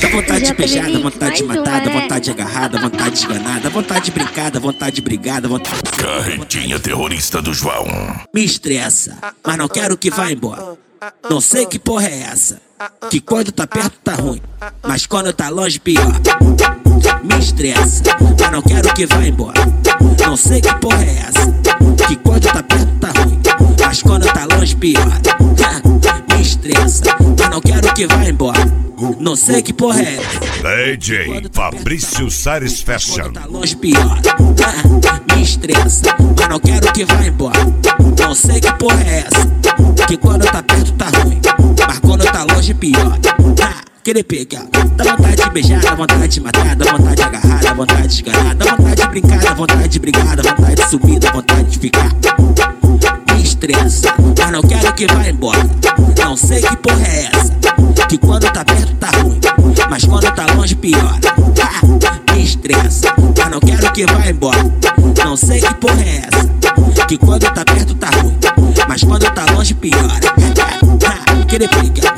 Dá vontade de beijar, dá vontade de matar, dá vontade de agarrar, dá vontade de esganar, dá vontade de brincar, dá vontade de brigar, dá vontade... Carretinha terrorista do João. Me estressa, mas não quero que vá embora. Não sei que porra é essa, que quando tá perto tá ruim, mas quando tá longe pior. Me estressa, mas não quero que vá embora. Não sei que porra é essa, que quando tá perto tá ruim, mas quando tá longe pior. Me estressa, mas não quero que vá embora. Não sei que porra é essa, DJ Fabrício Sares Fashion. quando tá longe pior. Me estressa, mas não quero que vá embora. Não sei que porra é essa, que quando tá perto tá ruim, mas quando tá longe pior. Querer pegar, dá vontade de beijar, dá vontade de matar, dá vontade de agarrar, dá vontade de esganar, dá vontade de brincar, dá vontade de brigar, dá vontade de subir, dá vontade de ficar. Me estressa, mas não quero que vá embora. Não sei que porra é essa, que quando tá perto tá ruim, mas quando tá longe piora. Me estressa, mas não quero que vá embora. Não sei que porra é essa, que quando tá perto tá ruim, mas quando tá longe piora. Querer pegar,